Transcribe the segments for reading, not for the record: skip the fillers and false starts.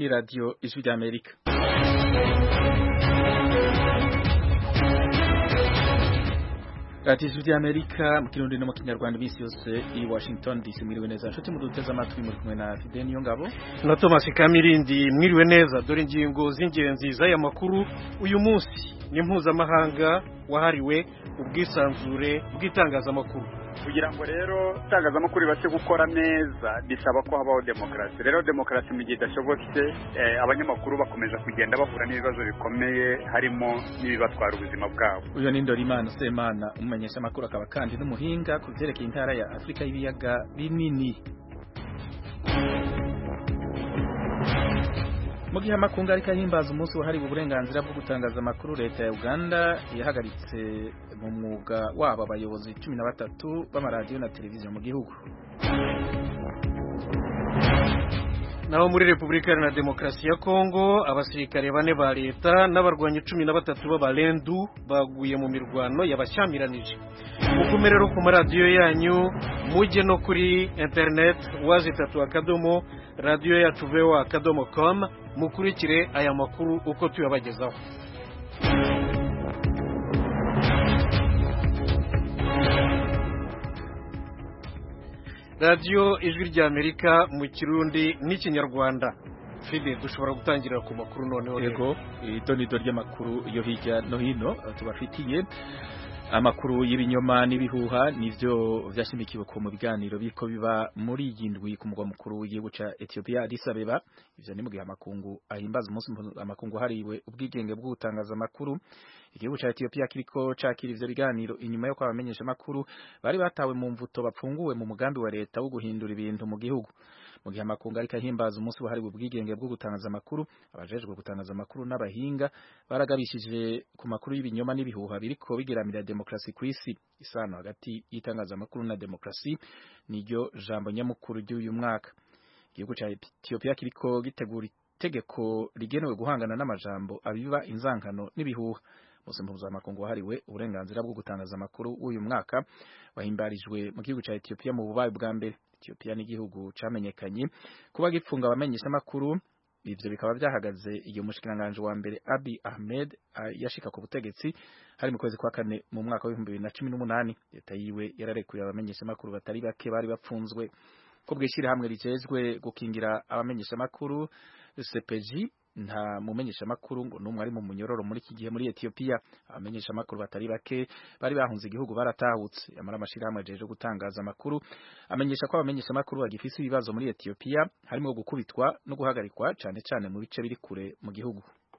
ni radio Ijwi ry'Amerika. Radio Ijwi ry'Amerika mu kirundi no mu kinyarwanda bisi yose i Washington DC. Mwiriwe neza nshuti muduteze amatwi muri kumwe na Fidel Niyongabo na Thomas Kamirindi. Mwiriwe neza, dore ingingo z'ingenzi z'aya makuru. Uyu munsi ni mpuzamahanga wahariwe ubwisanzure bw'itangazamakuru. Kugira ngo rero itangazamakuru ibashe gukora neza bisaba ko habaho demokarasi. Rero demokarasi mu gihe idashobotse abanyamakuru bakomeza kugenda bahura n'ibibazo bikomeye harimo n'ibibatwara ubuzima bwabo. Uyu ni Ndorimana Semana, umumenyesha makuru akaba kandi n'umuhinga ku byerekeye intara ya Afrika y'ibiyaga binini. Mu gihe amakungu ariko ahimbaza umunsi wahariwe uburenganzira bwo gutangaza amakuru, leta ya Uganda yahagaritse mu mwuga wabo abayobozi 13 b'amaradiyo na televiziyo mu gihugu. Naho muri Repubulika Iharanira Demokarasi ya Kongo, abasirikare 4 ba leta n'abarwanyi 13 b'abalendu baguye mu mirwano yabashyamiranyije. Mugume rero ku maradiyo yanyu, mujye no kuri internet wazitatu radio yacu voa.com mukurikire aya makuru uko tuyabagezaho. Radio Ijwi ry'Amerika mu Kirundi n'Ikinyarwanda. Fide, dushobora gutangira ku makuru noneho. Yego, idonido ry'amakuru yo hirya no hino tubafitiye. Amakuru y'ibinyoma n'ibihuha nivyo vyashimikiwe ku mu biganiro biko biba muri yindwi ku mugwa mukuru w'igihugu ca Ethiopia Addis Abeba. Ivyo ni mu gihe amakungu ahimbaza umunsi amakungu hariwe ubwigenge bwo gutangaza amakuru. Igihugu ca Ethiopia kiriko cakira ivyo biganiro inyuma yo kwabamenyesha amakuru bari batawe mu mvuto bapfunguwe mu mugambi wa leta wo guhindura ibintu mu gihugu. Mu gihe amakungu ariko ahimbaza umunsi wahariwe ubwigenge bwo gutangaza amakuru, abajejwe gutangaza amakuru n'abahinga baragabishije ku makuru y'ibinyoma n'ibihuha biriko bigeramira demokrasi kw'isi. Isano hagati y'itangaza amakuru na demokrasi niryo jambo nyamukuru ry'uyu mwaka. Igihugu ca Ethiopia kiriko gitegura itegeko rigenewe guhangana n'amajambo abiba inzankano n'ibihuha. Umunsi mpuzamakungu wahariwe uburenganzira bwo gutangaza amakuru w'uyu mwaka wahimbarijwe mu gihugu ca Ethiopia mu bubaye bwa mbere. Ethiopia ni igihugu camenyekanye kuba gipfunga abamenyesha amakuru. Ivyo bikaba byahagaze igihe umushikiranganje wa mbere Abiy Ahmed yashika ku butegetsi hari mu kwezi kwa kane mu mwaka wa 2018. Leta yiwe yararekuye abamenyesha amakuru batari bake bari bapfunzwe. Ko bwishira hamwe rijejwe gukingira abamenyesha amakuru CPJ, nta mumenyesha makuru ngo numwe ari mu munyororo muri iki gihe muri Ethiopia. Abamenyesha makuru batari bake bari bahunze igihugu baratahutse. Amara amashirahamwe ajeje gutangaza amakuru amenyesha ko abamenyesha makuru bagifise ibibazo muri Ethiopia harimo gukubitwa no guhagarikwa cane cane mu bice biri kure mu gihugu.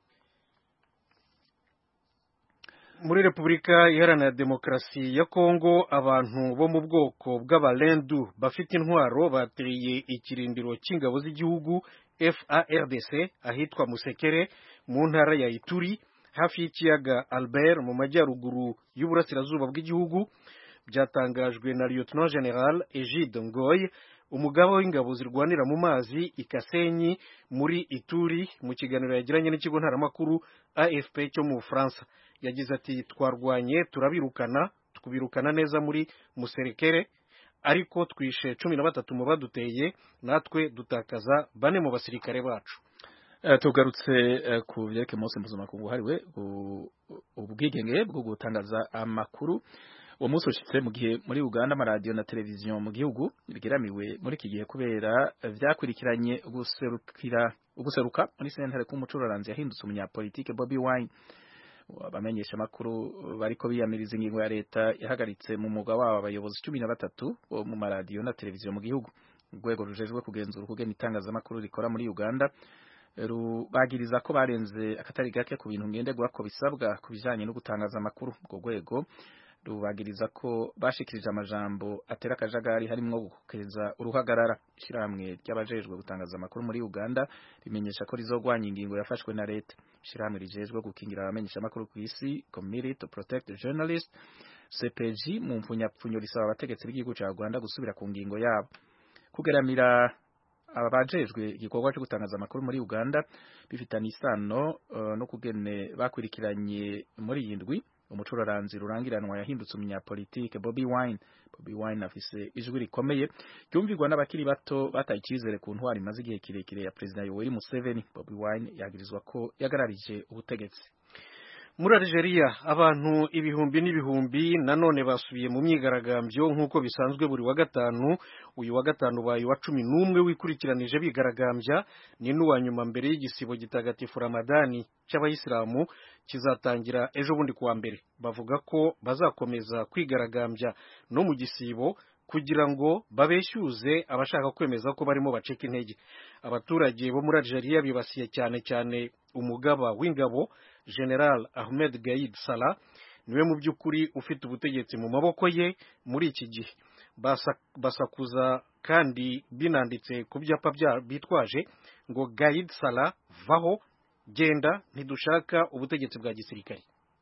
Muri Repubulika Iharanira Demokarasi ya Kongo, abantu bo mu bwoko bw'abalendu bafite intwaro bateye ikirindiro cy'ingabo z'igihugu FARDC ahitwa Musekere mu ntara ya Ituri hafi y'ikiyaga Albert mu majyaruguru y'uburasirazuba bw'igihugu. Byatangajwe na Lieutenant General Egide Ngoy, umugaba w'ingabo zirwanira mu mazi ikasenyi muri Ituri, mu kiganiro yagiranye n'ikigo ntaramakuru AFP cyo mu France. Yagize ati, twarwanye tukubirukana neza muri Musekere, ariko twishe 13 mu baduteye, natwe dutakaza 4 mu basirikare bacu. Tugarutse ku byeke Mose mpuzamakungu hariwe ubwigenge bwo gutangaza amakuru. Uwo munsi ushitse mu gihe muri Uganda amaradiyo na televiziyo mu gihugu bigeramiwe muri iki gihe kubera vyakurikiranye uguseruka muri sentare k'umucuraranzi yahindutse umunyapolitike Bobi Wine. Abamenyesha amakuru bariko biyamiriza ingingo ya leta yahagaritse mu mwuga wabo abayobozi 13 bo mu maradiyo na televiziyo mu gihugu. Urwego rujejwe kugenzura ukugena itangazamakuru rikora muri Uganda rubagiriza ko barenze akatari gake ku bintu ngenderwako bisabwa ku bijanye no gutangaza amakuru. Ubwo rwego rubagiriza ko bashikirije amajambo atera akajagari harimo gukereza uruhagarara. Ishiramwe ry'abajejwe gutangaza amakuru muri Uganda rimenyesha ko rizogwanya ingingo yafashwe na leta. Ishiramwe rijejwe gukingira abamenyesha amakuru ku isi, Committee to Protect the Journalist, CPJ, mu mfunyapfunyo risaba abategetsi b'igihugu ca Uganda gusubira ku ngingo yabo. Kugeramira abajejwe igikorwa cyo gutangaza amakuru muri Uganda bifitanye isano no kugene bakurikiranye muri yindwi umucuraranzi rurangiranwa yahindutse umunyapolitike Bobi Wine afise ijwi rikomeye ryumvirwa n'abakiri bato bataye icyizere ku ntwari imaze igihe kirekire ya Perezida Yoweri Museveni. Bobi Wine yagirizwa ko yagararije ubutegetsi. Muri Algeria abantu ibihumbi n'ibihumbi nanone basubiye mu myigaragambyo nk'uko bisanzwe buri wa gatanu. Uyu wa gatanu baye wa 11 wikurikiranije bigaragambya, ni n'uwa nyuma mbere y'igisibo gitagatifu Ramadani cy'abayisilamu kizatangira ejo bundi kuwa mbere. Bavuga ko bazakomeza kwigaragambya no mu gisibo kugira ngo babeshyuze abashaka kwemeza ko barimo baceka intege. Abaturage bo muri Algeria bibasiye cyane cyane umugaba w'ingabo General Ahmed Gaid Salah, niwe mu by'ukuri ufite ubutegetsi mu maboko ye muri iki gihe. Basakuza kandi binanditse ku byapa bitwaje ngo Gaid Salah vaho, genda, ntidushaka ubutegetsi bwa gisirikare.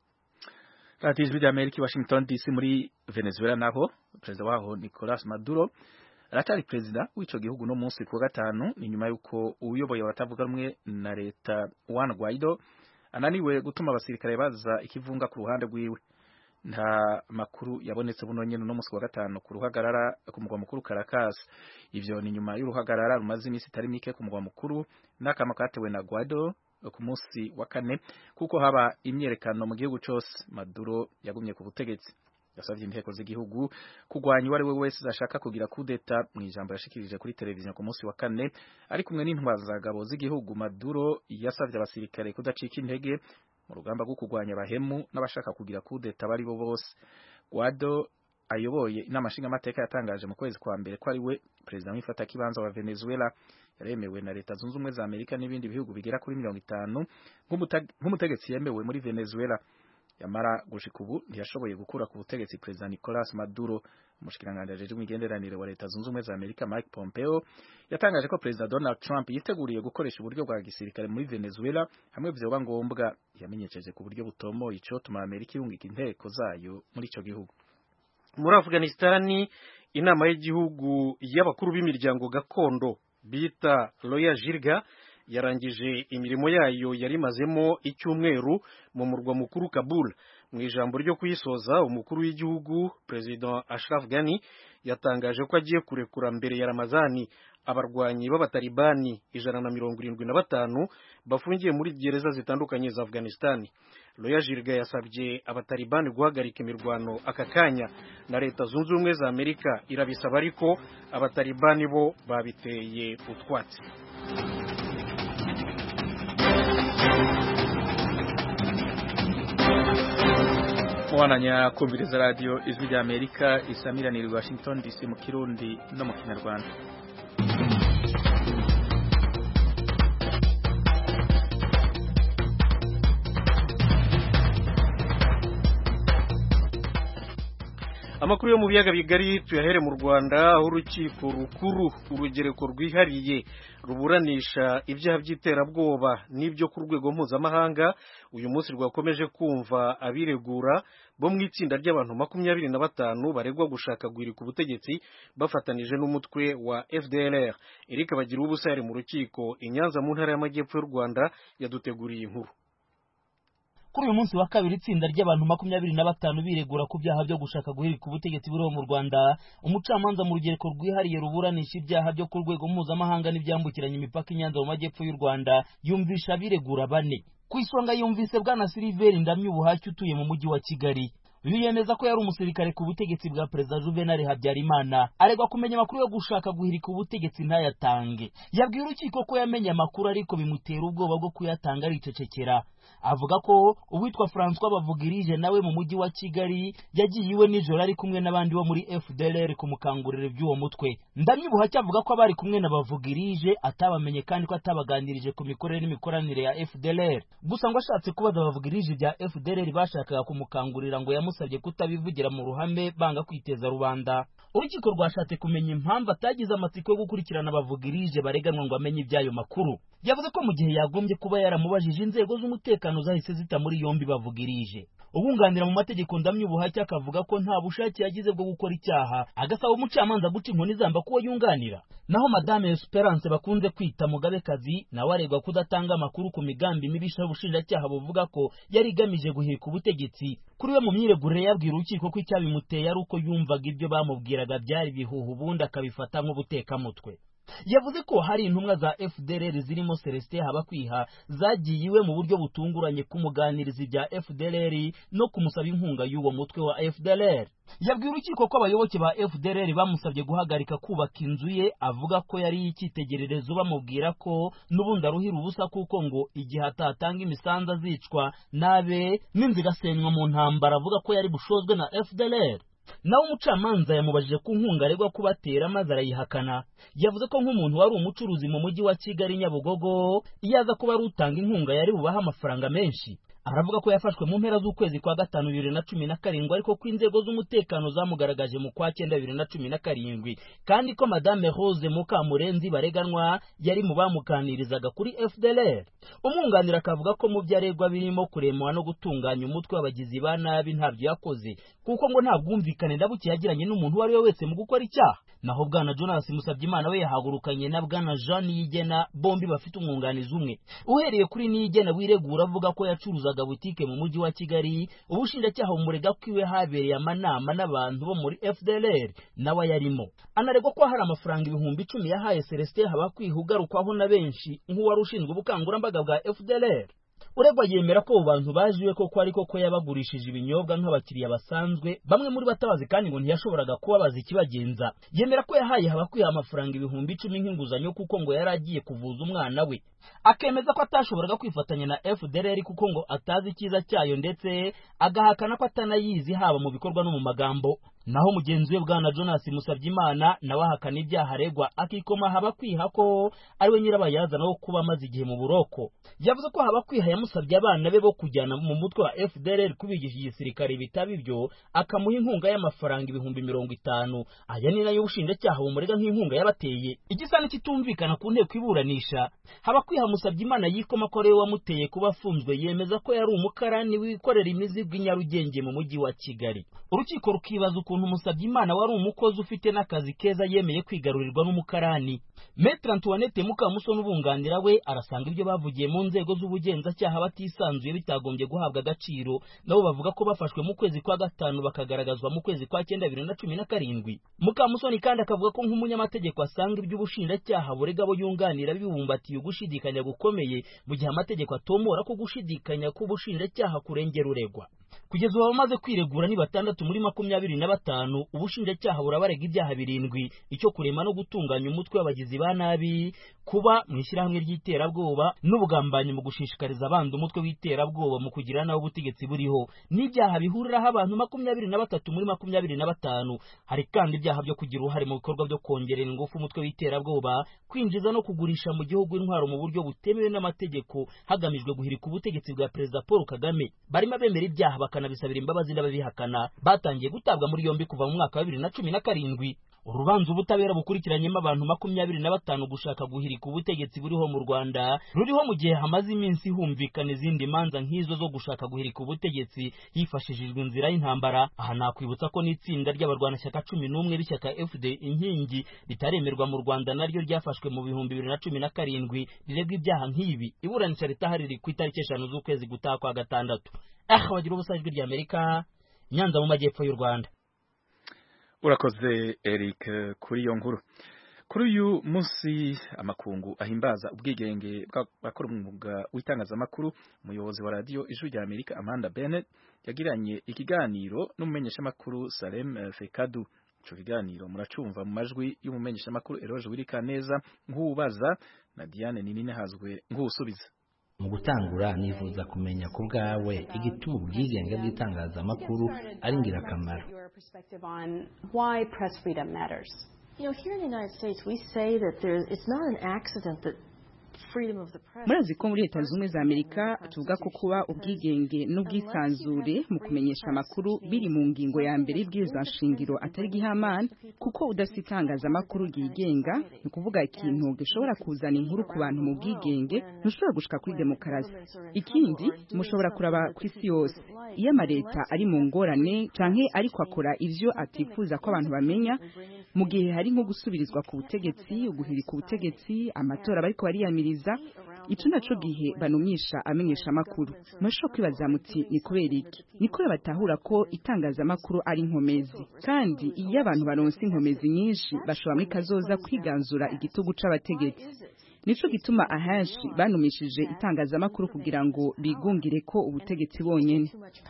Radio Ijwi ry'Amerika Washington DC. Muri Venezuela naho perezida waho Nicolas Maduro aratari perezida w'ico gihugu no munsi ku gatanu, ni nyuma yuko uyoboye abatavuga rumwe na leta Juan Guaido ananiwe gutuma abasirikare baza ikivunga ku ruhande rwiwe. Nta makuru yabonetse buno nyene no munsi wa gatanu ku ruhagarara ku mugwa mukuru Caracas. Ivyo ni nyuma y'uruhagarara rumaze imisi itari mike ku mugwa mukuru n'akama katewe na Guaido ku munsi wa kane kuko haba imyerekano mu gihugu cyose. Maduro yagumye ku butegetsi, yasavye inteko z'igihugu kugwanya uwari we wese ashaka kugira kudeta. Mu ijambo yashikirije kuri televiziyo ku munsi wa kane ari kumwe n'intwazagabo z'igihugu, Maduro yasavye abasirikare kudacika intege mu rugamba rwo kugwanya abahemu n'abashaka kugira kudeta bari bo bose. Guaido ayoboye inama nshingamateka yatangaje mu kwezi kwa mbere ko ari we perezida w'ifata kibanza wa Venezuela, yaremewe na leta zunze ubumwe za Amerika n'ibindi bihugu bigera kuri 50 nk'umutegetsi yemewe muri Venezuela. Yamara gushika ubu ntiyashoboye gukura ku butegetsi perezida Nicolas Maduro. Umushikiranganje ajeje imigenderanire wa leta zunze ubumwe za Amerika Mike Pompeo yatangaje ko perezida Donald Trump yiteguriye gukoresha uburyo bwa gisirikare muri Venezuela hamwe vyoba ngombwa. Yamenyesheje ku buryo butomoye ico tuma Amerika irungika inteko zayo muri ico gihugu. Muri Afghanistani, inama y'igihugu y'abakuru b'imiryango gakondo bita Loya Jirga yarangije imirimo yayo yari mazemo icyumweru mu murwa mukuru Kabul. Mu ijambo ryo kuyisoza, umukuru w'igihugu President Ashraf Ghani yatangaje ko agiye kurekura mbere ya Ramazani abarwanyi b'abatalibani 175 bafungiye muri gereza zitandukanye za Afghanistan. Loya Jirga yasabye abatalibani guhagarika imirwano aka kanya, na leta zunze ubumwe za Amerika irabisaba, ariko abatalibani bo babiteye utwatsi. Mwananya kumviriza radio Ijwi ry'Amerika isamiranira i Washington DC mu Kirundi no mu Kinyarwanda. Amakuru yo mu biyaga bigari tuyahere mu Rwanda, aho urukiko rukuru urugereko rwihariye ruburanisha ibyaha by'iterabwoba n'ibyo ku rwego mpuzamahanga uyu munsi rwakomeje kumva abiregura bo mu itsinda ry'abantu 25 baregwa gushaka guhirika ubutegetsi bafatanije n'umutwe wa FDLR. Eric Bagira ubusa yari mu rukiko i Nyanza mu ntara y'Amajyepfo y'u Rwanda yaduteguriye inkuru. Kuri uyu munsi wa kabiri itsinda ry'abantu 25 biregura ku byaha byo gushaka guhirika ubutegetsi buriho mu Rwanda, umucamanza mu rugereko rwihariye ruburanisha ibyaha byo ku rwego mpuzamahanga n'ibyambukiranya imipaka i Nyanza mu Majyepfo y'u Rwanda yumvisha abiregura 4. Ku isonga yumvise bwana Silver Ndamyubuhashyi utuye mu mujyi wa Kigali. Uyu yemeza ko yari umusirikare ku butegetsi bwa Perezida Juvenal Habyarimana, aregwa kumenya amakuru yo gushaka guhirika ubutegetsi ntayatange. Yabwiye urukiko ko yamenye amakuru ariko bimutera ubwoba bwo kuyatanga aricecekera. Avuga ko uwitwa François Bavugirije nawe mu mujyi wa Kigali yagiye iwe nijoro ari kumwe n'abandi bo muri FDLR kumukangurira by'uwo mutwe. Ndamyubuhashyi avuga ko abari kumwe na Bavugirije atabamenye kandi ko atabaganirije ku mikorere n'imikoranire ya FDLR. Gusa ngo ashatse kubaza Bavugirije bya FDLR bashakaga kumukangurira ngo yamusabye kutabivugira mu ruhame banga kwiteza rubanda. Urukiko rwashatse kumenya impamvu atagize amatsiko yo gukurikirana Bavugirije bareganwa ngo amenye ibyayo makuru. Yavuze ko mu gihe yagombye kuba yaramubajije inzego z'umutekano zahise zita muri yombi Bavugirije. ubunganira mu mategeko Ndamya Ubuhake akavuga ko nta bushake yagize bwo gukora icyaha, agasaba umucamanza guca inkoni zamba kuwo yunganira. Naho Madame Esperance bakunze kwita Mugabekazi nawe aregwa kudatanga amakuru ku migambi mibisha y'ubushinjacyaha buvuga ko yari igamije guhirika ubutegetsi. Kuri we mu myiregurire yabwira urukiko ko icyabimuteye ari uko yumvaga ibyo bamubwiraga byari bihuha ubundi akabifata nk'ubutekamutwe. Yavuze ko hari intumwa za FDLR zirimo Celestin Habakwiha zagiye iwe mu buryo butunguranye kumuganiriza ibya FDLR no kumusaba inkunga y'uwo mutwe wa FDLR. Yabwiye urukiko ko abayoboke ba FDLR bamusabye guhagarika kubaka inzu ye, avuga ko yari icyitegererezo bamubwira ko n'ubundi aruhira ubusa kuko ngo igihe atatanga imisanzu azicwa nabe n'inzu igasenywa mu ntambara, avuga ko yari bushozwe na FDLR. Nawe umucamanza yamubajije ku nkunga aregwa kubatera maze arayihakana. Yavuze ko nk'umuntu wari umucuruzi mu mujyi wa Kigali Nyabugogo iyo aza kuba ari utanga inkunga yari bubaha amafaranga menshi. Aravuga ko yafashwe mu mpera z'ukwezi kwa gatanu 2017 ariko ko inzego z'umutekano zamugaragaje mu kwa 9 2017 kandi ko Madame Rose Mukamurenzi bareganwa yari mu bamukanirizaga kuri FDLR. Umwunganira akavuga ko mu byaregwa birimo kuremwa no gutunganya umutwe w'abagizi ba nabi ntabyo yakoze kuko ngo nta bwumvikane ndabuke yagiranye n'umuntu wari we wese mu gukora icyaha. Naho Bwana Jonas Musabyimana we yahagurukanye na Bwana Jean Niyigena, bombi bafite umwunganizi umwe. Uhereye kuri Niyigena wiregura avuga ko yacuruzaga butike mu mujyi wa Kigali, ubushinjacyaha bumurega ko iwe habereye amanama n'abantu bo muri FDLR nawe yarimo. Anaregwa ko hari amafaranga 10,000 yahaye Celestin Habakwiha ugarukwaho na benshi nk'uwari ushinzwe ubukangurambaga bwa FDLR. Uregwa yemera ko abantu bajiwe koko ariko ko yabagurishije ibinyobwa nk'abakiriya basanzwe, bamwe muri batabazi kandi ngo ntiyashoboraga kubabaza ikibagenza. Yemera ko yahaye Habakwiha amafaranga 10,000 nk'inguzanyo kuko ngo yari agiye kuvuza umwana we. Akemeza ko atashoboraga kwifatanya na FDLR kuko ngo atazi icyiza cyayo ndetse agahakana ko atanayizi haba mu bikorwa no mu magambo. Naho mugenzi we Bwana Jonas Musabyimana nawe ahakana ibyaha aregwa akikoma Habakwiha ko ariwe nyirabayazana wo kuba amaze igihe mu buroko. Yavuze ko Habakwiha yamusabye abana be bo kujyana mu mutwe wa FDLR kubigisha igisirikare bitaba ibyo, akamuha inkunga y'amafaranga 50,000. Aya ni nayo ubushinjacyaha bumurega nk'inkunga yabateye. Igisani kitumvikana ku nteko iburanisha. Habakwiha Musabyimana yikoma ko ariwe wamuteye kuba afunzwe, yemeza ko yari umukarani wikorera imizigo i Nyarugenge mu mujyi wa Kigali. Urukiko rukibaza ukuntu Musabyimana wari umukozi ufite n'akazi keza yemeye kwigarurirwa n'umukarani. Maître Antoinette Mukamusoni ubunganira we arasanga ibyo bavugiye mu nzego z'ubugenzacyaha batisanzuye bitagombye guhabwa agaciro, nabo bavuga ko bafashwe mu kwezi kwa gatanu bakagaragazwa mu kwezi kwa 9 2017. Mukamusoni kandi akavuga ko nk'umunyamategeko asanga iby'ubushinjacyaha burega bo yunganira bibumbatiye ugushidikanya gukomeye mu gihe amategeko atomora ko gushidikanya k'ubushinjacyaha kurengera uregwa. Kugeza ubu bamaze kwiregura ni 6 muri 25, ubushinjacyaha burabarega ibyaha 7, icyo kurema no gutunganya umutwe w'abagizi ba nabi, kuba mu ishyirahamwe ry'iterabwoba n'ubugambanyi mu gushishikariza abandi umutwe w'iterabwoba mu kugira naho ubutegetsi buriho. N'ibyaha bihuriraho abantu 23 muri 25. Hari kandi ibyaha byo kugira uruhare mu bikorwa byo kongerera ingufu umutwe w'iterabwoba, kwinjiza no kugurisha mu gihugu intwaro mu buryo butemewe n'amategeko hagamijwe guhirika ubutegetsi bwa Perezida Paul Kagame. Barimo bemera ibyaha bakanabisabira imbabazi n'ababihakana, batangiye gutabwa muri yombi kuva mu mwaka wa 2017. Urubanza ubutabera bukurikiranyemo abantu 25 gushaka guhirika ubutegetsi buriho mu Rwanda ruriho mu gihe hamaze iminsi humvikana izindi manza nk'izo zo gushaka guhirika ubutegetsi hifashishijwe inzira y'intambara. Aha nakwibutsa ko n'itsinda ry'abarwanashyaka 11 b'ishyaka FD Inkingi ritaremerwa mu Rwanda naryo ryafashwe mu 2017 riregwa ibyaha nk'ibi. Iburanisha ritahariri ku itariki 5 z'ukwezi gutaha kwa gatandatu. Bagira ubusajwi ry'Amerika, Nyanza mu majyepfo y'u Rwanda. Urakoze Eric kuri iyo nkuru. Kuri uyu munsi amakungu ahimbaza ubwigenge bw'abakora umwuga w'itangazamakuru, umuyobozi wa radio Ijwi rya Amerika Amanda Bennett yagiranye ikiganiro n'umumenyeshamakuru Salem Fekadu. Ico kiganiro muracumva mu majwi y'umumenyeshamakuru Eroge Wirikaneza nk'ubaza na Diane Nininahazwe nk'usubiza. Mu gutangura nifuza kumenya ku bwawe igituma ubwigenge bw'itangazamakuru ari ingirakamaro. Why press freedom matters. You know, here in the United States, we say that it's not an accident that murazi ko muri leta zumwe za Amerika tuvuga ko kuba ubwigenge n'ubwisanzure mu kumenyesha amakuru biri mu ngingo ya mbere y'ibwirizwa nshingiro atari gihamana, kuko udafite itangazamakuru ryigenga ni kuvuga ikintu gishobora kuzana inkuru ku bantu mu bwigenge ntushobora gushika kuri demokarasi. Ikindi mushobora kuraba ku isi yose, iyo amaleta ari mu ngorane canke ariko akora ivyo atifuza ko abantu bamenya, mu gihe hari nko gusubirizwa ku butegetsi, uguhirika ubutegetsi, amatora bariko bariyamiriza, ico naco gihe banumisha amenyesha amakuru. Mwashobora kwibaza muti ni kubera iki? Niko batahura ko itangazamakuru ari inkomezi, kandi iyo abantu baronse inkomezi nyinshi bashobora muri kazoza kwiganzura igitugu c'abategetsi. Nico gituma ahenshi banumishije itangazamakuru kugira ngo bigungire ko ubutegetsi bonyene.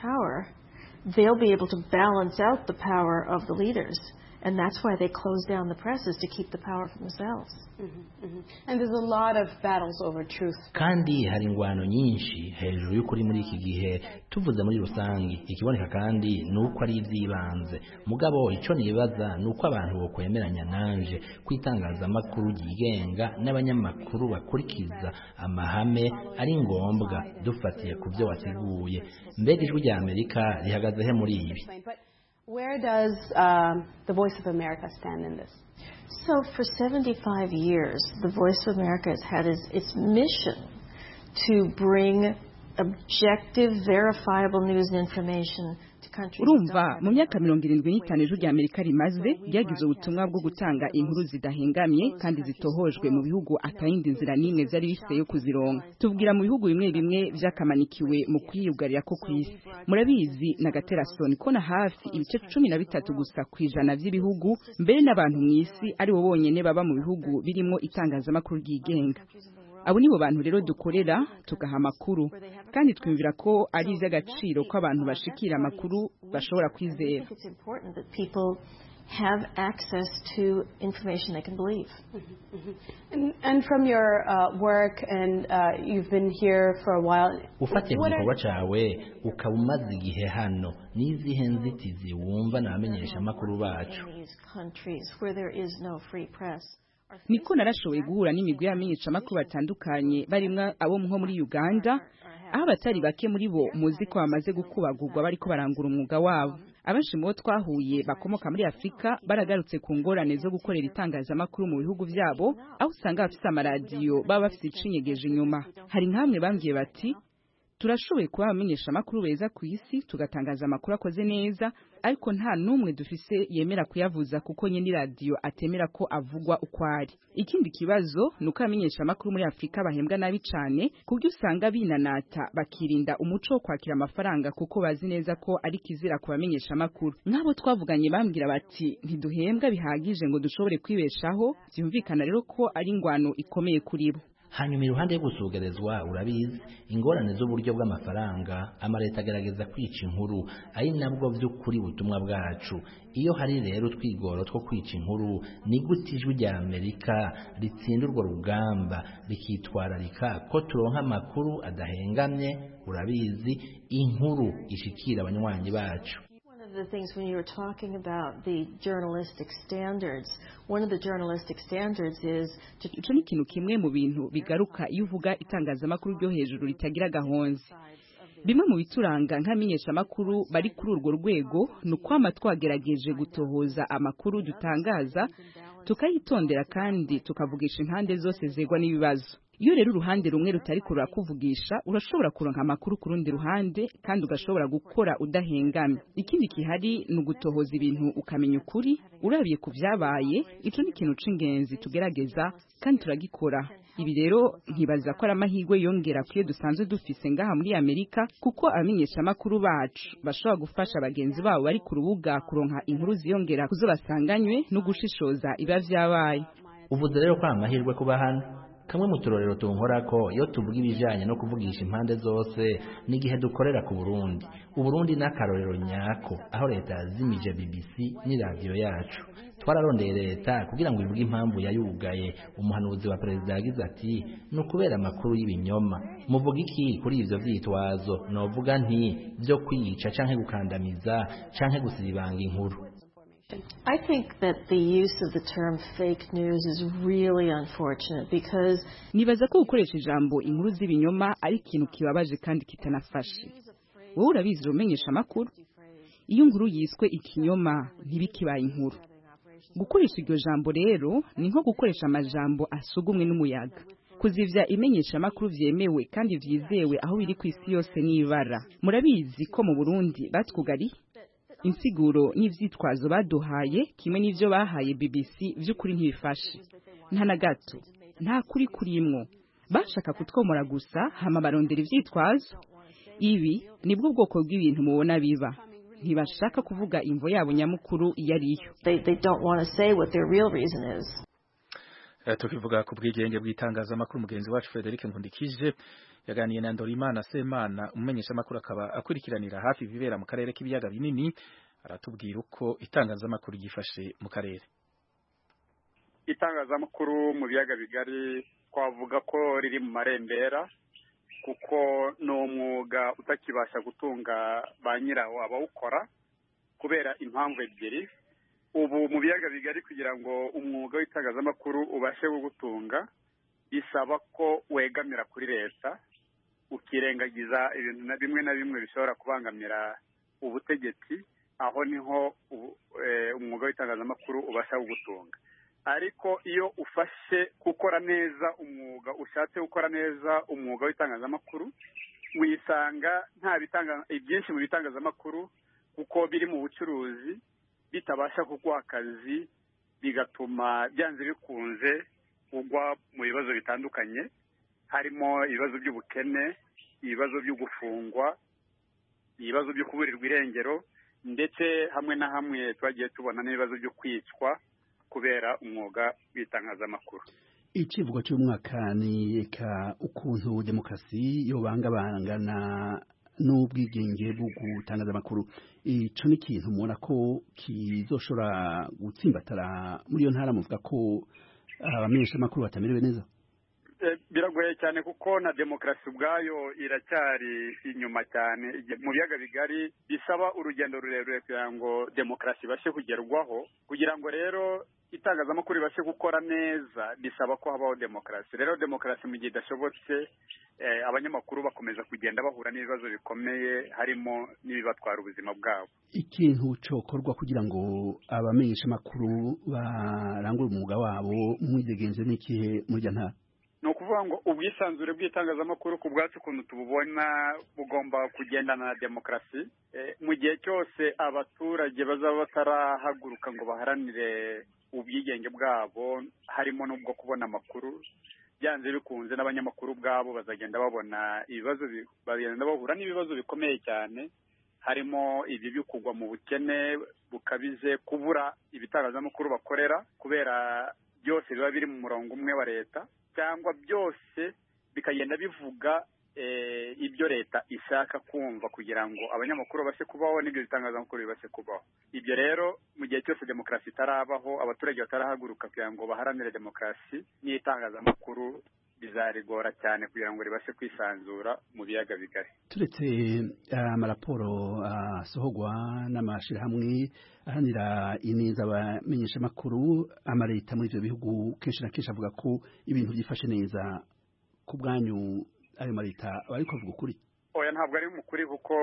They'll be able to balance out the power of the leaders. And that's why they close down the presses, to keep the power for themselves. And there's a lot of battles over truth. Kandi hari ingwano nyinshi hejuru y'ukuri muri iki gihe. Tuvuze muri rusangi, ikiboneka kandi nuko ari ivyibanze. Mugabo ico nibaza nuko abantu bokwemeranya nanje kwitangaza amakuru yigenga n'abanyamakuru bakurikiza amahame ari ngombwa dufatiye ku byo wateguye. Mbega ijwi rya Amerika rihagaze he muri ibi? Where does the Voice of America stand in this? So for 75 years, the Voice of America has had its mission to bring objective, verifiable news and information to countries. Urumva mu myaka 75 ijwi rya Amerika rimaze ryagize ubutumwa bwo gutanga inkuru zidahengamye kandi zitohojwe mu bihugu atayindi nzira nimwe zari bifite yo kuzironka. Tuvugira mu bihugu bimwe bimwe vyakamanikiwe mu kwiyugarira ko kwisi. Murabizi na Gaterasoni ko na hafi ibice 13 gusa kwijana by'ibihugu mbere n'abantu mwisi ari bo bonyene baba mu bihugu birimo itangazamakuru ryigenga. Abo nibo bantu rero dukorera tugaha amakuru, kandi twumvira ko ari ivy'agaciro ko abantu bashikira amakuru bashobora kwizera. Have access to information they can believe. And from your work, and you've been here for a while. Ufatiye ku gikorwa cawe ukaba umaze igihe hano, n'izihe nzitizi wumva n'abamenyesha amakuru bacu? Niko narashoboye guhura n'imigwi y'abamenyesha amakuru batandukanye barimwa abo nko muri Uganda, aho batari bake muri bo muzi ko bamaze gukubagurwa bariko barangura umwuga wabo. Abenshi mu bo twahuye bakomoka muri Afrika baragarutse ku ngorane zo gukorera itangazamakuru mu bihugu vyabo, aho usanga bafise amaradiyo baba bafise icinyegeje inyuma. Hari nkamwe bambwiye bati turashoboye kuba abamenyesha amakuru beza ku isi tugatangaza amakuru akoze neza, ariko nta numwe dufise yemera kuyavuza kuko nyine radio atemera ko avugwa uko ari. Ikindi kibazo nuko abamenyesha amakuru muri Afrika bahembwa nabi cane, kubyo usanga binanata bakirinda umuco wo kwakira amafaranga kuko bazi neza ko ari kizira ku bamenyesha amakuru. Nk'abo twavuganye bambwira bati ntiduhembwa bihagije ngo dushobore kwibeshaho, byumvikana rero ko ari ingwano ikomeye kuri bo. Hanyuma iruhande yo gusugerezwa urabizi ingorane z'uburyo bw'amafaranga amaleta agerageza kwica inkuru ari nabwo by'ukuri butumwa bwacu. Iyo hari rero twigoro two kwica inkuru ni gute ijwi rya Amerika ritsinda urwo rugamba rikitwararika ko turonka amakuru adahengamye, urabizi inkuru ishikira abanywanyi bacu. The things when you were talking about the journalistic standards, one of the journalistic standards is ico ni ikintu kimwe mu bintu bigaruka iyo uvuga itangazamakuru ryo hejuru ritagira gahonzi. Bimwe mu bituranga nk'amenyesha amakuru bari kuri urwo rwego nukwama twagerageje gutohoza amakuru dutangaza tukayitondera kandi tukavugisha impande zose zegwa n'ibibazo. Iyo rero uruhande rumwe rutari kurura kuvugisha urashobora kuronka amakuru ku rundi ruhande kandi ugashobora gukora udahengamye. Ikindi kihari ni ugutohoza ibintu ukamenya ukuri urabiye ku vyabaye. Ico ni ikintu c'ingenzi tugerageza kandi turagikora. Ibi rero nkibaza ko ari amahirwe yongera kuyo dusanzwe dufise ngaha muri Amerika, kuko abamenyesha amakuru bacu bashobora gufasha abagenzi babo bari ku rubuga kuronka inkuru ziyongera kuzo basanganywe no gushishoza iba vyabaye. Uvuze rero ko amahirwe kuba hano. Kamwe mu turorero tunkora ko iyo tuvuga ibijanye no kuvugisha impande zose n'igihe dukorera ku Burundi. Uburundi n'akarorero nyako aho leta yazimije BBC ni radio yacu. Twararondeye leta kugira ngo ivuge impamvu yayugaye. Umuhanuzi wa perezida yagize ati nukubera amakuru y'ibinyoma. Muvuga iki kuri ivyo vyitwazo? Novuga nti byo kwica canke gukandamiza canke gusibanga inkuru. information. I think that the use of the term fake news is really unfortunate because nibaza ko gukoresha ijambo inkuru z'ibinyoma ari ikintu kibabaje kandi kitanafashe. Wowe urabizi umenyesha amakuru iyo inkuru yiswe ikinyoma ntibikibaye inkuru. Gukoresha iryo jambo rero ni nko gukoresha amajambo asugumwe n'umuyaga. Kuzivya imenyesha amakuru vyemewe kandi vyizewe aho biri ku isi yose n'ibara. Murabizi ko mu Burundi batwugari insiguro n'ivyitwazo baduhaye kimwe n'ivyo bahaye BBC vy'ukuri ntibifashe. Nta na gato nta kuri kurimwo. Bashaka kutwomora gusa hama barondera ivyitwazo. Ibi nibwo bwoko bw'ibintu mubona biba. Ntibashaka kuvuga imvo yabo nyamukuru yariyo. They don't want to say what their real reason is. Tukivuga ku bwigenge bw'itangazamakuru mugenzi wacu Frederic Nkundikije yaganiye na Ndorimana Semana umumenyesha amakuru akaba akurikiranira hafi ibibera mu karere k'ibiyaga binini aratubwira uko itangazamakuru gifashe mu karere. Itangazamakuru mu biyaga bigari twavuga ko riri mu marembera kuko no mwuga utakibasha gutunga ba nyirawo abawukora kubera impamvu ebyiri. Ubu mu biyaga bigari kugira ngo umwuga w'itangazamakuru ubashe gutunga bisaba ko wegamira kuri leta ukirengagiza ibintu bimwe na bimwe bishobora kubangamira ubutegetsi, aho niho umwuga w'itangazamakuru ubasha gutunga. Ariko iyo ufashe gukora neza umwuga, ushatse gukora neza umwuga w'itangazamakuru, wisanga nta byinshi mu bitangazamakuru kuko biri mu bucuruzi bitabasha kuguha akazi, bigatuma byanze bikunze ugwa mu bibazo bitandukanye, harimo ibibazo by'ubukene, ibibazo byo gufungwa, ibibazo byo kuburirwa irengero, ndetse hamwe na hamwe twagiye tubona n'ibibazo byo kwicwa kubera umwuga w'itangazamakuru. Ikivugo cy'umwaka ni eka ukuntu demokarasi yobangabangana n'ubwigenge bwo gutangaza amakuru. Ico ni ikintu mubona ko kizoshora gutsimbatara muri iyo ntara muvuga ko abamenyesha amakuru batamerewe neza? Biragoye cyane kuko na demokarasi ubwayo iracyari inyuma cyane. Mu biyaga bigari bisaba urugendo rurerure kugira ngo demokarasi ibashe kugerwaho. Kugira ngo rero itangazamakuru ibashe gukora neza bisaba ko habaho demokarasi. Rero demokarasi mu gihe idashobotse abanyamakuru bakomeza kugenda bahura n'ibibazo bikomeye, harimo n'ibibatwara ubuzima bwabo. Ikintu cokorwa kugira ngo abamenyesha amakuru barangure umwuga wabo mwidegenze n'ikihe muri ntara? Ni ukuvuga ngo ubwisanzure bw'itangazamakuru ku bwacu ukuntu tububona bugomba kugendana na demokarasi. Mu gihe cyose abaturage bazaba batarahaguruka ngo baharanire ubwigenge bwabo, harimo n'ubwo kubona amakuru, byanze bikunze n'abanyamakuru ubwabo bazagenda babona ibibazo, bagenda bahura n'ibibazo bikomeye cyane, harimo ibyo byo kugwa mu bukene bukabize, kubura ibitangazamakuru bakorera kubera byose biba biri mu murongo umwe wa leta, cyangwa byose bikagenda bivuga ibyo leta ishaka kumva kugira ngo abanyamakuru bashe kubaho n'ibyo bitangazamakuru bibashe kubaho. Ibyo rero mu gihe cyose demokarasi itarabaho, abaturage batarahaguruka kugira ngo baharanire demokarasi, n'itangazamakuru bizarigora cyane kugira ngo ribashe kwisanzura mu biyaga bigari. Turetse amaraporo asohogwa n'amashirahamwe ahanira ineza abamenyesha amakuru, amareta muri ivyo bihugu kenshi na kenshi avuga ko ibintu byifashe neza. Ku bwanyu ayo mareta bariko avuga ukuri? Oya, ntabwo ari mukuri kuko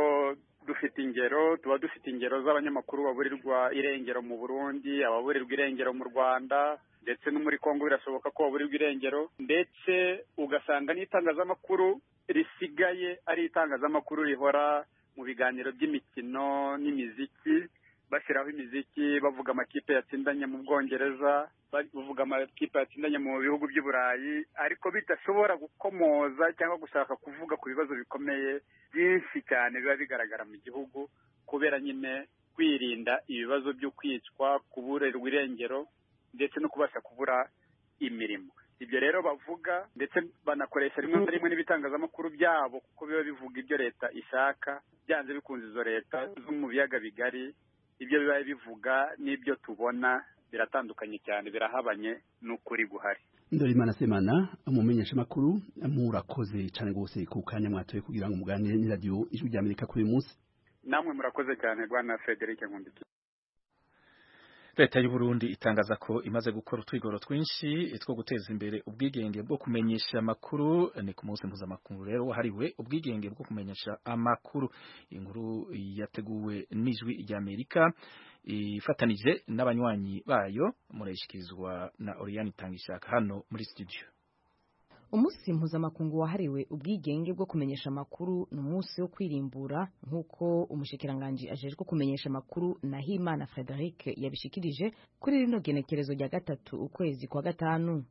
tuba dufite ingero z'abanyamakuru baburirwa irengero mu Burundi, ababurirwa irengero mu Rwanda, ndetse no muri Kongo birashoboka ko baburirwa irengero, ndetse ugasanga n'itangazamakuru risigaye ari itangazamakuru rihora mu biganiro by'imikino n'imiziki, bashyiraho imiziki bavuga amakipe yatsindanye mu Bwongereza, bavuga amakipe yatsindanye mu bihugu by'i Burayi, ariko bidashobora gukomoza cyangwa gushaka kuvuga ku bibazo bikomeye byinshi cyane biba bigaragara mu gihugu, kubera nyine kwirinda ibibazo byo kwicwa, kuburirwa irengero, ndetse no kubasha kubura imirimo. Ibyo rero bavuga, ndetse banakoresha rimwe na rimwe n'ibitangazamakuru byabo kuko biba bivuga ibyo leta ishaka, byanze bikunze izo leta zo mu biyaga bigari ibyo biba bivuga n'ibyo tubona biratandukanye cyane, birahabanye n'ukuri guhari. Ndorimana Semana umumenyesha makuru, murakoze cyane gose ku kanya mwatoye kugira ngo muganire ni radio Ijwi ry'Amerika kuri uyu munsi. Namwe murakoze cyane Bwana Frederic Nkundikije. Leta y'u Burundi itangaza ko imaze gukora utwigoro twinshi two guteza imbere ubwigenge bwo kumenyesha amakuru. Ni ku munsi mpuzamakungu rero wahariwe ubwigenge bwo kumenyesha amakuru. Inkuru yateguwe n'ijwi rya Amerika ifatanije n'abanywanyi bayo, murayishikirizwa na Oriane Tangishaka hano muri studio. Umunsi mpuzamakungu wahariwe ubwigenge bwo kumenyesha amakuru ni umunsi wo kwirimbura nk'uko umushikiranganji ajejwe kumenyesha amakuru Nahimana Frederic yabishikirije kuri rino genekerezo rya 3 ukwezi kwa 5.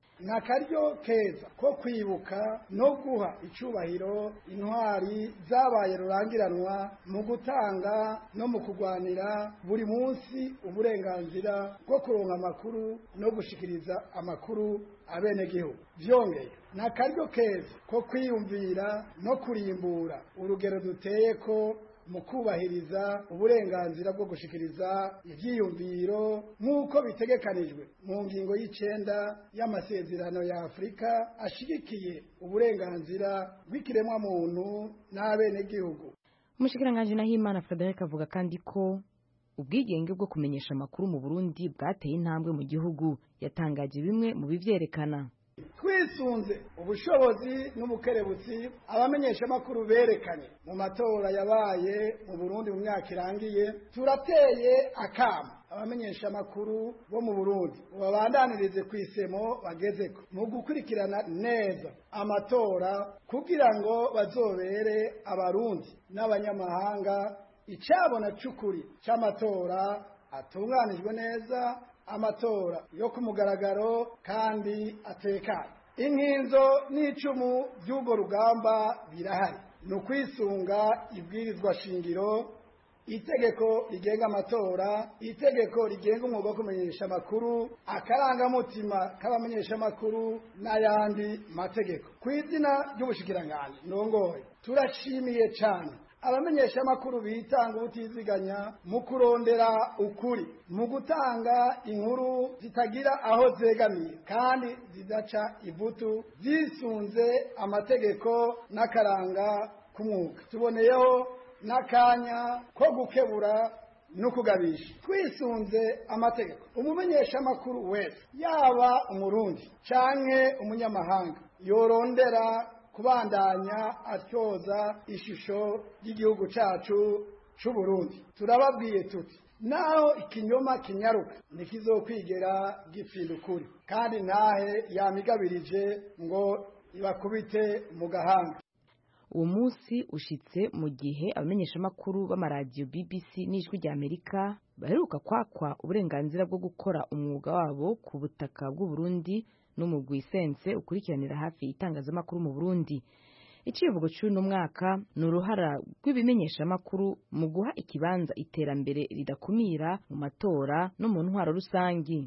Nakaryo keza ko kwibuka no guha icubahiro intwari zabaye rurangiranwa mu gutanga no mu kugwanira buri munsi uburenganzira bwo kuronka amakuru no gushikiriza amakuru abenegihugu. Vyongeye nakaryo keza ko kwiyumvira no kurimbura urugero duteye ko mu kubahiriza uburenganzira bwo gushikiriza ivyiyumviro nk'uko bitegekanijwe mu ngingo y'icenda y'amasezerano ya Afrika ashigikiye uburenganzira bw'ikiremwa muntu n'abenegihugu. Umushikiranganji Nahimana Frederic avuga kandi ko ubwigenge bwo kumenyesha amakuru mu Burundi bwateye intambwe mu gihugu. Yatangaje bimwe mu bivyerekana. Twisunze ubushobozi n'ubukerebutsi abamenyesha makuru berekanye mu matora yabaye mu Burundi mu myaka irangiye, turateye akamo abamenyesha makuru bo mu Burundi babandanirize kwisemo bagezeko mu gukurikirana neza amatora kugira ngo bazobere abarundi n'abanyamahanga icabona c'ukuri c'amatora atunganijwe neza, amatora yo kumugaragaro kandi atekanye. Inkinzo n'icumu by'ubwo rugamba birahari. Nukwisunga ibwirizwa shingiro, itegeko rigenga amatora, itegeko rigenga umwuga wo kumenyesha amakuru, akarangamutima k'abamenyesha amakuru n'ayandi mategeko. Kw'izina ry'ubushikiranganji ndongoye turashimiye cyane abamenyesha amakuru bitanga ubutiziganya mu kurondera ukuri, mu gutanga inkuru zitagira aho zegamiye kandi zidaca ivutu, zisunze amategeko n'akaranga k'umwuga. Tuboneyeho n'akanya ko gukebura no kugabisha twisunze amategeko. Umumenyesha amakuru wese yaba umurundi canke umunyamahanga yorondera kubandanya atyoza ishusho y'igihugu cacu c'u Burundi. Turababwiye tuti naho ikinyoma kinyaruka nikizokwigera gipfinda ukuri, kandi ntahe yamigabirije ngo ibakubite mu gahanga. Uwo munsi ushitse mu gihe abamenyesha makuru b'amaradiyo BBC n'ijwi rya Amerika baheruka kwakwa uburenganzira bwo gukora umwuga wabo ku butaka bw'u Burundi n'umugwi sense ukurikiranira hafi itangazamakuru mu Burundi. Icivugo cy'uno mwaka ni uruhara rw'ibimenyesha makuru mu guha ikibanza iterambere ridakumira mu matora no mu ntwaro rusangi.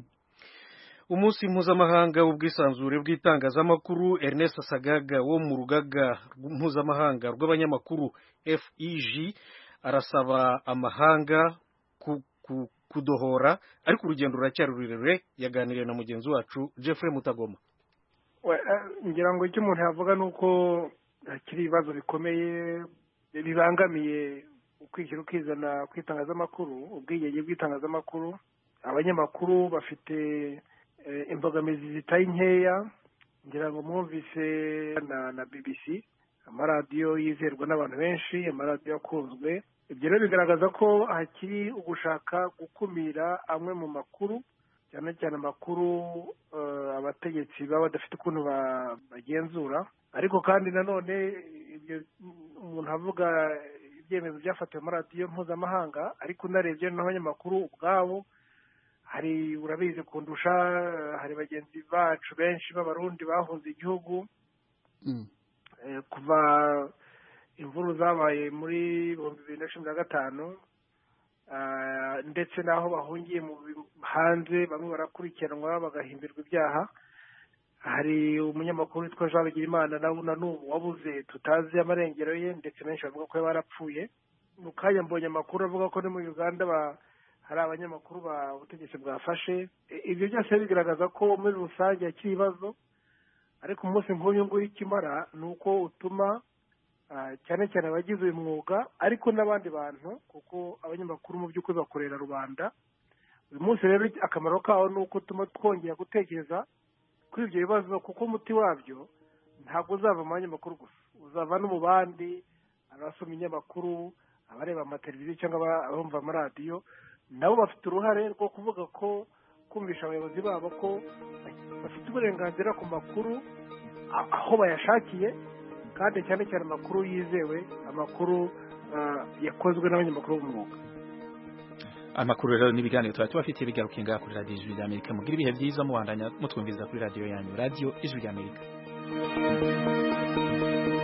Umunsi mpuzamahanga w'ubwisanzure bw'itangazamakuru, Ernest Sagaga wo mu rugaga mpuzamahanga rw'abanyamakuru FEG arasaba amahanga kudohora, ariko urugendo ruracyari rurerure. Yaganiriye na mugenzi wacu Jeffrey Mutagoma. Ngira ngo icyo umuntu yavuga nuko hakiri ibibazo bikomeye bibangamiye ukwishyira ukizana kw'itangazamakuru, ubwigenge bw'itangazamakuru. Abanyamakuru bafite imbogamizi zitari nkeya. Ngira ngo mwumvise na BBC, amaradiyo yizerwa n'abantu benshi, amaradiyo akunzwe. Ibyo rero bigaragaza ko hakiri ugushaka gukumira amwe mu makuru, cyane cyane amakuru abategetsi baba badafite ukuntu bagenzura. Ariko kandi nanone ibyo umuntu avuga ibyemezo byafatiwe mu radiyo mpuzamahanga, ariko unarebye n'abanyamakuru ubwabo, hari urabizi kundusha, hari bagenzi bacu benshi b'abarundi bahunze igihugu kuva imvuru zabaye muri 2015, ndetse naho bahungiye mu hanze bamwe barakurikiranwa bagahimbirwa ibyaha. Hari umunyamakuru witwa Jean Bigirimana na n'ubu wabuze tutazi amarengero ye, ndetse benshi bavuga ko barapfuye. Mu kanya mbonye amakuru avuga ko no mu Uganda hari abanyamakuru ubutegetsi bwafashe. Ibyo byose bigaragaza ko muri rusange hakiri ibibazo, ariko umunsi nk'uyu nguyu ikimara ni uko utuma cyane cyane abagize uyu mwuga, ariko n'abandi bantu, kuko abanyamakuru mu by'ukuri bakorera rubanda, uyu munsi rero akamaro kawo ni uko tuma twongera gutekereza kuri ibyo bibazo, kuko umuti wabyo ntabwo uzava mu banyamakuru gusa, uzava no mu bandi, abasoma inyamakuru, abareba amateleviziyo cyangwa abumva amaradiyo, nabo bafite uruhare rwo kuvuga ko, kumvisha abayobozi babo ko bafite uburenganzira ku makuru aho bayashakiye, kandi cyane cyane amakuru yizewe, amakuru yakozwe n'abanyamakuru b'umwuga. Amakuru rero n'ibiganiro tuba tubafitiye bigarukiye ngaha kuri radiyo Ijwi ry'Amerika. Mugira ibihe byiza mubandanya mutwumviriza kuri radiyo yanyu, radiyo Ijwi ry'Amerika.